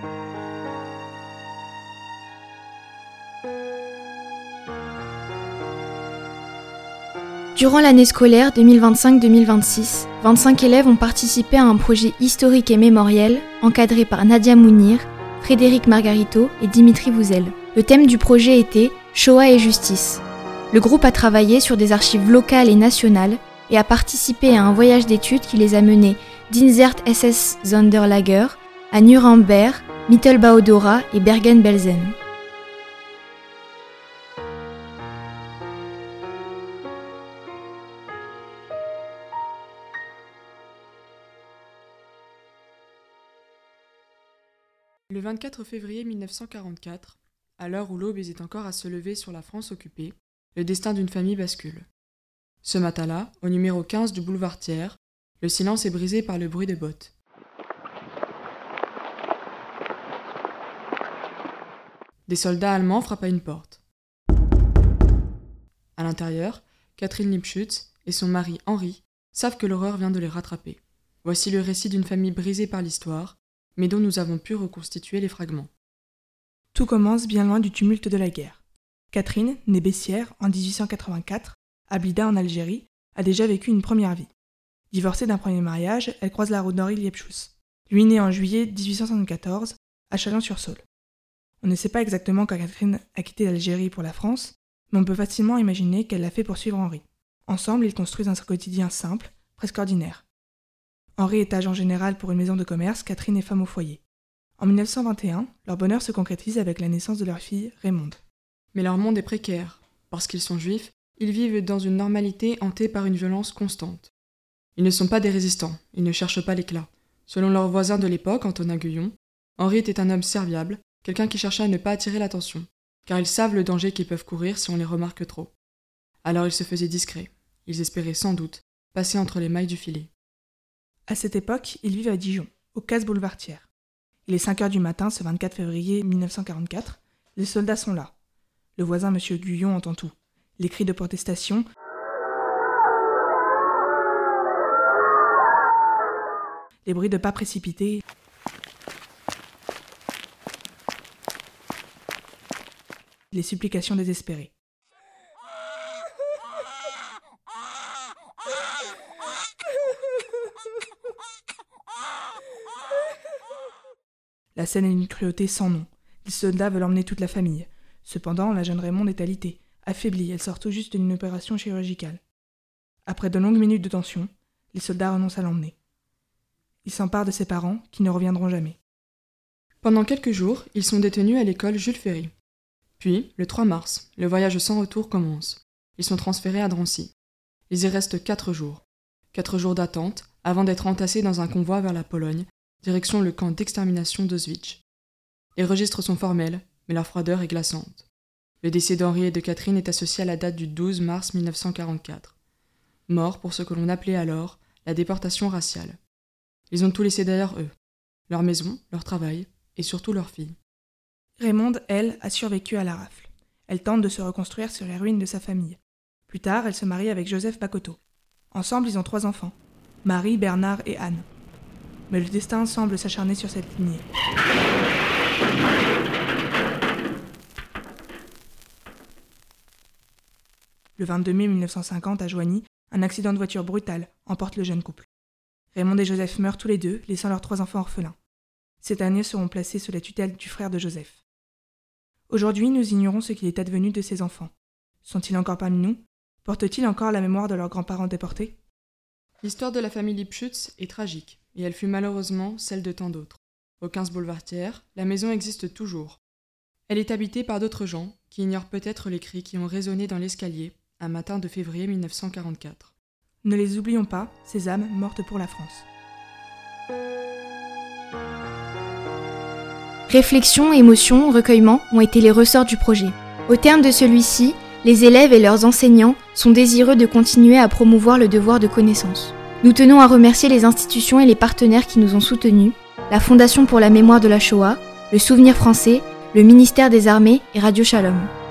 Durant l'année scolaire 2025-2026, 25 élèves ont participé à un projet historique et mémoriel encadré par Nadia Mounir, Frédéric Margarito et Dimitri Vouzel. Le thème du projet était « Shoah et justice ». Le groupe a travaillé sur des archives locales et nationales et a participé à un voyage d'études qui les a menés d'Inzert SS Sonderlager à Nuremberg, Mittelbau-Dora et Bergen-Belsen. Le 24 février 1944, à l'heure où l'aube hésitait encore à se lever sur la France occupée, le destin d'une famille bascule. Ce matin-là, au numéro 15 du boulevard Thiers, le silence est brisé par le bruit des bottes. Des soldats allemands frappent à une porte. À l'intérieur, Catherine Lipschutz et son mari Henri savent que l'horreur vient de les rattraper. Voici le récit d'une famille brisée par l'histoire, mais dont nous avons pu reconstituer les fragments. Tout commence bien loin du tumulte de la guerre. Catherine, née Bessières en 1884, à Blida en Algérie, a déjà vécu une première vie. Divorcée d'un premier mariage, elle croise la route d'Henri Lipschutz, lui né en juillet 1874, à Chalon-sur-Saône. On ne sait pas exactement quand Catherine a quitté l'Algérie pour la France, mais on peut facilement imaginer qu'elle l'a fait pour suivre Henri. Ensemble, ils construisent un quotidien simple, presque ordinaire. Henri est agent général pour une maison de commerce, Catherine est femme au foyer. En 1921, leur bonheur se concrétise avec la naissance de leur fille, Raymonde. Mais leur monde est précaire. Parce qu'ils sont juifs, ils vivent dans une normalité hantée par une violence constante. Ils ne sont pas des résistants, ils ne cherchent pas l'éclat. Selon leur voisin de l'époque, Antonin Guyon, Henri était un homme serviable, quelqu'un qui cherchait à ne pas attirer l'attention, car ils savent le danger qu'ils peuvent courir si on les remarque trop. Alors ils se faisaient discrets. Ils espéraient sans doute passer entre les mailles du filet. À cette époque, ils vivent à Dijon, au 15 boulevard Thiers. Il est 5 heures du matin, ce 24 février 1944. Les soldats sont là. Le voisin, M. Guyon, entend tout. Les cris de protestation, les bruits de pas précipités, les supplications désespérées. La scène est d'une cruauté sans nom. Les soldats veulent emmener toute la famille. Cependant, la jeune Raymonde est alitée, affaiblie, elle sort tout juste d'une opération chirurgicale. Après de longues minutes de tension, les soldats renoncent à l'emmener. Ils s'emparent de ses parents, qui ne reviendront jamais. Pendant quelques jours, ils sont détenus à l'école Jules Ferry. Puis, le 3 mars, le voyage sans retour commence. Ils sont transférés à Drancy. Ils y restent 4 jours. 4 jours d'attente, avant d'être entassés dans un convoi vers la Pologne, direction le camp d'extermination d'Auschwitz. Les registres sont formels, mais leur froideur est glaçante. Le décès d'Henri et de Catherine est associé à la date du 12 mars 1944. Mort pour ce que l'on appelait alors la déportation raciale. Ils ont tout laissé derrière eux. Leur maison, leur travail, et surtout leur fille. Raymonde, elle, a survécu à la rafle. Elle tente de se reconstruire sur les ruines de sa famille. Plus tard, elle se marie avec Joseph Bakoto. Ensemble, ils ont 3 enfants, Marie, Bernard et Anne. Mais le destin semble s'acharner sur cette lignée. Le 22 mai 1950, à Joigny, un accident de voiture brutal emporte le jeune couple. Raymonde et Joseph meurent tous les deux, laissant leurs 3 enfants orphelins. Ces derniers seront placés sous la tutelle du frère de Joseph. Aujourd'hui, nous ignorons ce qu'il est advenu de ces enfants. Sont-ils encore parmi nous? Portent-ils encore la mémoire de leurs grands-parents déportés? L'histoire de la famille Lipschutz est tragique, et elle fut malheureusement celle de tant d'autres. Au 15 boulevard Thiers, la maison existe toujours. Elle est habitée par d'autres gens qui ignorent peut-être les cris qui ont résonné dans l'escalier un matin de février 1944. Ne les oublions pas, ces âmes mortes pour la France. Réflexion, émotion, recueillement ont été les ressorts du projet. Au terme de celui-ci, les élèves et leurs enseignants sont désireux de continuer à promouvoir le devoir de connaissance. Nous tenons à remercier les institutions et les partenaires qui nous ont soutenus, la Fondation pour la mémoire de la Shoah, le Souvenir français, le ministère des Armées et Radio Shalom.